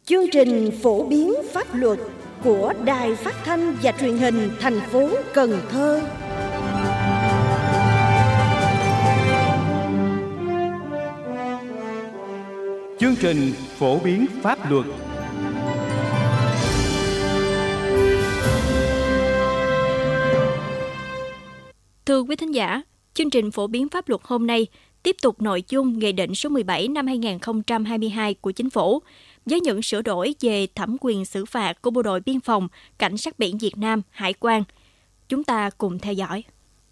Chương trình phổ biến pháp luật của Đài Phát thanh và Truyền hình thành phố Cần Thơ. Chương trình phổ biến pháp luật. Thưa quý thính giả, chương trình phổ biến pháp luật hôm nay tiếp tục nội dung Nghị định số 17 năm 2022 của Chính phủ với những sửa đổi về thẩm quyền xử phạt của Bộ đội Biên phòng, Cảnh sát biển Việt Nam, Hải quan. Chúng ta cùng theo dõi.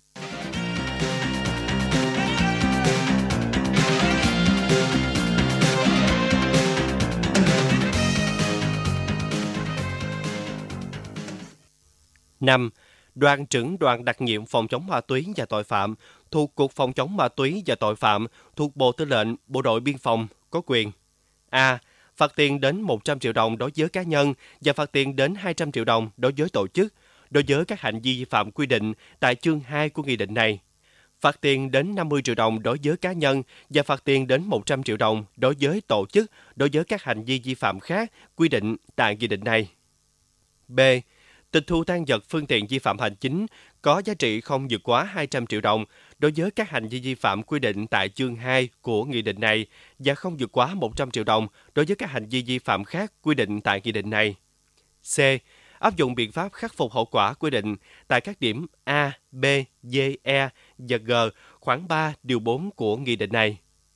Năm, Đoàn trưởng đoàn đặc nhiệm phòng chống ma túy và tội phạm thuộc Cục Phòng chống ma túy và tội phạm thuộc Bộ Tư lệnh Bộ đội Biên phòng có quyền: A. Phạt tiền đến 100 triệu đồng đối với cá nhân và phạt tiền đến 200 triệu đồng đối với tổ chức, đối với các hành vi vi phạm quy định tại chương 2 của nghị định này. Phạt tiền đến 50 triệu đồng đối với cá nhân và phạt tiền đến 100 triệu đồng đối với tổ chức, đối với các hành vi vi phạm khác quy định tại nghị định này. B. Tịch thu tang vật phương tiện vi phạm hành chính có giá trị không vượt quá 200 triệu đồng đối với các hành vi vi phạm quy định tại chương 2 của nghị định này và không vượt quá 100 triệu đồng đối với các hành vi vi phạm khác quy định tại nghị định này. C. Áp dụng biện pháp khắc phục hậu quả quy định tại các điểm A, B, D, E và G khoản 3 điều 4 của nghị định này.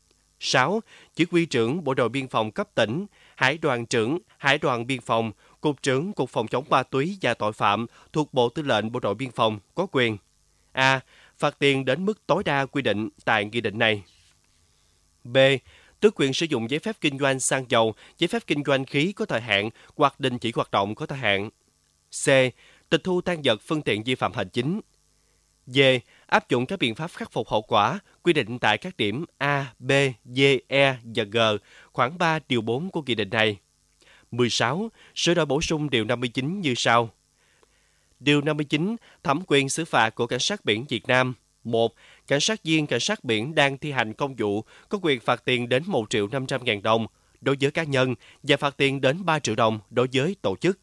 6. Chỉ huy trưởng Bộ đội Biên phòng cấp tỉnh, Hải đoàn trưởng Hải đoàn Biên phòng, Cục trưởng Cục Phòng chống ma túy và tội phạm thuộc Bộ Tư lệnh Bộ đội Biên phòng có quyền: A. Phạt tiền đến mức tối đa quy định tại nghị định này. B. Tước quyền sử dụng giấy phép kinh doanh xăng dầu, giấy phép kinh doanh khí có thời hạn hoặc đình chỉ hoạt động có thời hạn. C. Tịch thu tang vật phương tiện vi phạm hành chính. D. Áp dụng các biện pháp khắc phục hậu quả quy định tại các điểm A, B, D, E và G khoản 3 điều 4 của nghị định này. 16. Sửa đổi bổ sung điều 59 như sau. Điều 59. Thẩm quyền xử phạt của Cảnh sát biển Việt Nam. 1. Cảnh sát viên Cảnh sát biển đang thi hành công vụ có quyền phạt tiền đến 1.500.000 đồng đối với cá nhân và phạt tiền đến 3 triệu đồng đối với tổ chức.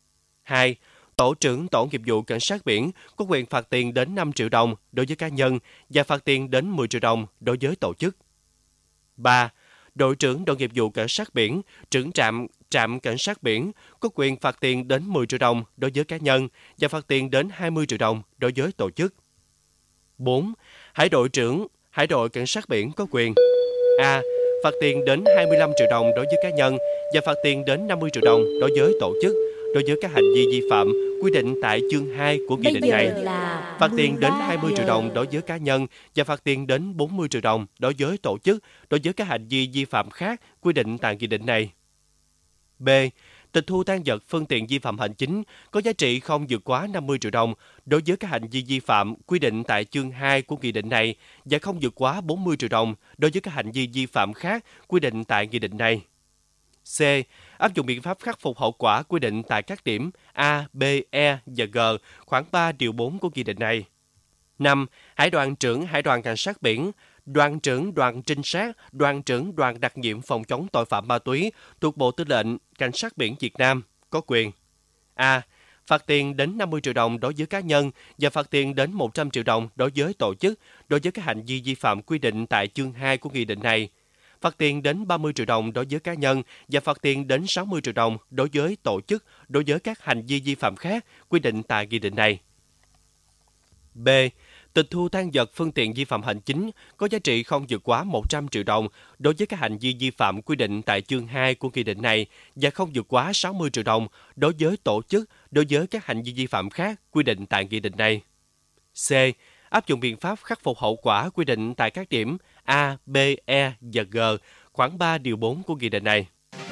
2. Tổ trưởng Tổ nghiệp vụ Cảnh sát biển có quyền phạt tiền đến 5 triệu đồng đối với cá nhân và phạt tiền đến 10 triệu đồng đối với tổ chức. 3. Đội trưởng Đội nghiệp vụ Cảnh sát biển, trưởng trạm Cảnh sát biển có quyền phạt tiền đến 10 triệu đồng đối với cá nhân và phạt tiền đến 20 triệu đồng đối với tổ chức. 4. Hải đội trưởng Hải đội Cảnh sát biển có quyền: A. Phạt tiền đến 25 triệu đồng đối với cá nhân và phạt tiền đến 50 triệu đồng đối với tổ chức, đối với các hành vi vi phạm quy định tại chương 2 của nghị định này. Phạt tiền đến 20 triệu đồng đối với cá nhân và phạt tiền đến 40 triệu đồng đối với tổ chức, đối với các hành vi vi phạm khác quy định tại nghị định này. B. Tịch thu tang vật phương tiện vi phạm hành chính có giá trị không vượt quá 50 triệu đồng đối với các hành vi vi phạm quy định tại chương 2 của nghị định này và không vượt quá 40 triệu đồng đối với các hành vi vi phạm khác quy định tại nghị định này. C. Áp dụng biện pháp khắc phục hậu quả quy định tại các điểm A, B, E và G khoản 3 điều 4 của nghị định này. 5. Hải đoàn trưởng Hải đoàn Cảnh sát biển, đoàn trưởng đoàn trinh sát, đoàn trưởng đoàn đặc nhiệm phòng chống tội phạm ma túy thuộc Bộ Tư lệnh Cảnh sát biển Việt Nam có quyền: A. Phạt tiền đến 50 triệu đồng đối với cá nhân và phạt tiền đến 100 triệu đồng đối với tổ chức, đối với các hành vi vi phạm quy định tại chương 2 của nghị định này. Phạt tiền đến 30 triệu đồng đối với cá nhân và phạt tiền đến 60 triệu đồng đối với tổ chức, đối với các hành vi vi phạm khác quy định tại nghị định này. B. Tịch thu tang vật phương tiện vi phạm hành chính có giá trị không vượt quá 100 triệu đồng đối với các hành vi vi phạm quy định tại chương 2 của nghị định này và không vượt quá 60 triệu đồng đối với tổ chức, đối với các hành vi vi phạm khác quy định tại nghị định này. C. Áp dụng biện pháp khắc phục hậu quả quy định tại các điểm A, B, E và G khoản 3 điều 4 của nghị định này.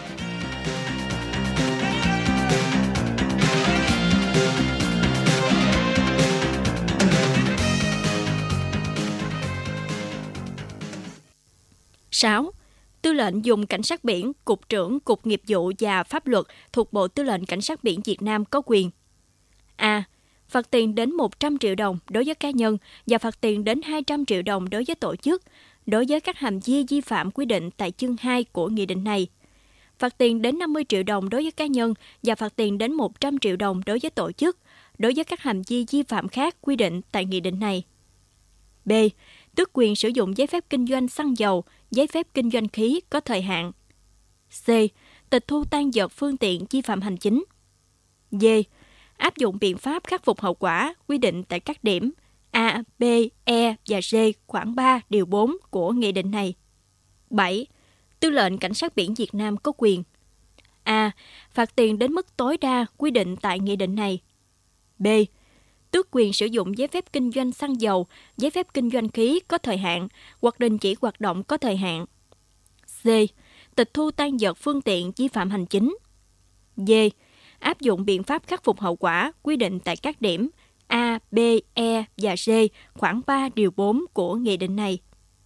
Sáu. Tư lệnh dùng Cảnh sát biển, Cục trưởng Cục Nghiệp vụ và Pháp luật thuộc Bộ Tư lệnh Cảnh sát biển Việt Nam có quyền: A. Phạt tiền đến 100 triệu đồng đối với cá nhân và phạt tiền đến 200 triệu đồng đối với tổ chức, đối với các hành vi vi phạm quy định tại chương 2 của nghị định này. phạt tiền đến 50 triệu đồng đối với cá nhân và phạt tiền đến 100 triệu đồng đối với tổ chức, đối với các hành vi vi phạm khác quy định tại nghị định này. B. Tước quyền sử dụng giấy phép kinh doanh xăng dầu, giấy phép kinh doanh khí có thời hạn. C. Tịch thu tang vật phương tiện vi phạm hành chính. D. Áp dụng biện pháp khắc phục hậu quả quy định tại các điểm A, B, E và D khoản 3 điều 4 của nghị định này. 7. Tư lệnh Cảnh sát biển Việt Nam có quyền: A. Phạt tiền đến mức tối đa quy định tại nghị định này. B. Tước quyền sử dụng giấy phép kinh doanh xăng dầu, giấy phép kinh doanh khí có thời hạn hoặc đình chỉ hoạt động có thời hạn. C. Tịch thu tang vật phương tiện vi phạm hành chính. D. Áp dụng biện pháp khắc phục hậu quả quy định tại các điểm A, B, E và C khoản 3 điều 4 của nghị định này.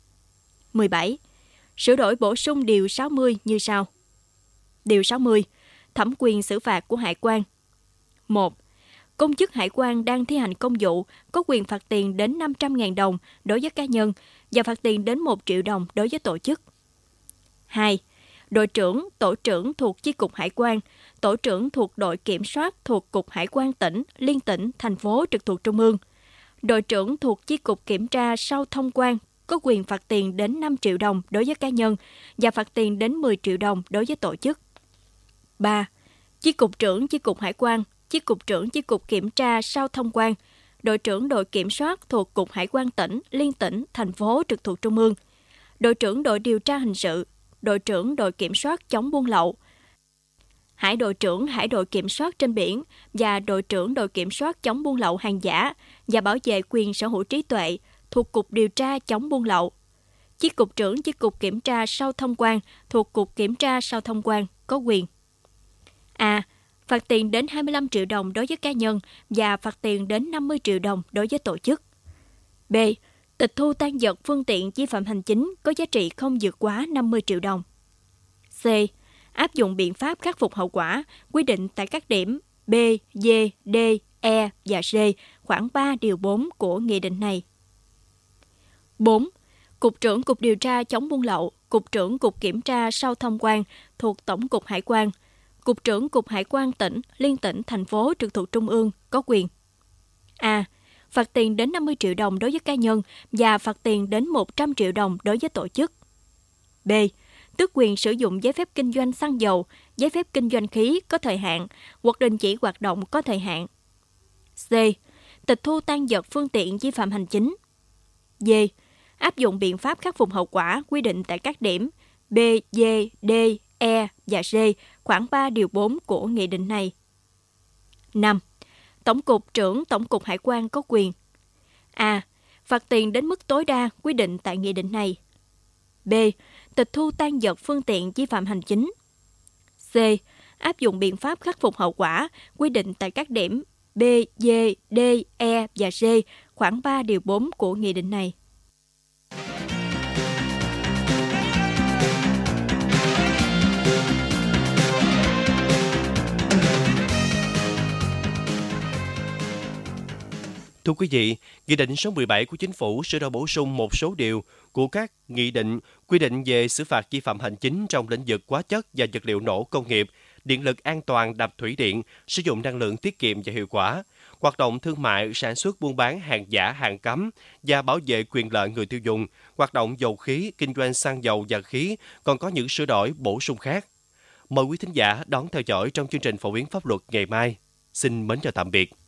17. Sửa đổi bổ sung điều 60 như sau. Điều 60. Thẩm quyền xử phạt của Hải quan. 1. Công chức hải quan đang thi hành công vụ có quyền phạt tiền đến 500.000 đồng đối với cá nhân và phạt tiền đến 1 triệu đồng đối với tổ chức. 2. Đội trưởng, tổ trưởng thuộc Chi cục Hải quan, tổ trưởng thuộc đội kiểm soát thuộc Cục Hải quan tỉnh, liên tỉnh, thành phố trực thuộc Trung ương, đội trưởng thuộc Chi cục kiểm tra sau thông quan có quyền phạt tiền đến 5 triệu đồng đối với cá nhân và phạt tiền đến 10 triệu đồng đối với tổ chức. 3. Chi cục trưởng Chi cục Hải quan, Chi cục trưởng Chi cục kiểm tra sau thông quan, đội trưởng đội kiểm soát thuộc Cục Hải quan tỉnh, liên tỉnh, thành phố trực thuộc Trung ương, đội trưởng đội điều tra hình sự, đội trưởng đội kiểm soát chống buôn lậu, hải đội trưởng hải đội kiểm soát trên biển và đội trưởng đội kiểm soát chống buôn lậu hàng giả và bảo vệ quyền sở hữu trí tuệ thuộc Cục điều tra chống buôn lậu, Chi cục trưởng Chi cục kiểm tra sau thông quan thuộc Cục kiểm tra sau thông quan có quyền: A. Phạt tiền đến 25 triệu đồng đối với cá nhân và phạt tiền đến 50 triệu đồng đối với tổ chức. B. Tịch thu tang vật phương tiện vi phạm hành chính có giá trị không vượt quá 50 triệu đồng. C. Áp dụng biện pháp khắc phục hậu quả quy định tại các điểm B, D, D, E và C khoản 3 điều 4 của nghị định này. 4. Cục trưởng Cục điều tra chống buôn lậu, Cục trưởng Cục kiểm tra sau thông quan thuộc Tổng cục Hải quan, Cục trưởng Cục Hải quan tỉnh, liên tỉnh, thành phố trực thuộc Trung ương có quyền: A. Phạt tiền đến 50 triệu đồng đối với cá nhân và phạt tiền đến 100 triệu đồng đối với tổ chức. B. Tước quyền sử dụng giấy phép kinh doanh xăng dầu, giấy phép kinh doanh khí có thời hạn hoặc đình chỉ hoạt động có thời hạn. C. Tịch thu tang vật phương tiện vi phạm hành chính. D. Áp dụng biện pháp khắc phục hậu quả quy định tại các điểm B, D, D, E và C khoản 3 điều 4 của nghị định này. 5. Tổng cục trưởng Tổng cục Hải quan có quyền: A. Phạt tiền đến mức tối đa quy định tại nghị định này. B. Tịch thu tang vật phương tiện vi phạm hành chính. C. Áp dụng biện pháp khắc phục hậu quả quy định tại các điểm B, D, D, E và C khoản 3 điều 4 của nghị định này. Thưa quý vị, Nghị định số 17 của Chính phủ sửa đổi bổ sung một số điều của các nghị định quy định về xử phạt vi phạm hành chính trong lĩnh vực hóa chất và vật liệu nổ công nghiệp, điện lực an toàn đập thủy điện, sử dụng năng lượng tiết kiệm và hiệu quả, hoạt động thương mại, sản xuất buôn bán hàng giả, hàng cấm và bảo vệ quyền lợi người tiêu dùng, hoạt động dầu khí, kinh doanh xăng dầu và khí, còn có những sửa đổi bổ sung khác. Mời quý thính giả đón theo dõi trong chương trình phổ biến pháp luật ngày mai. Xin mến chào tạm biệt.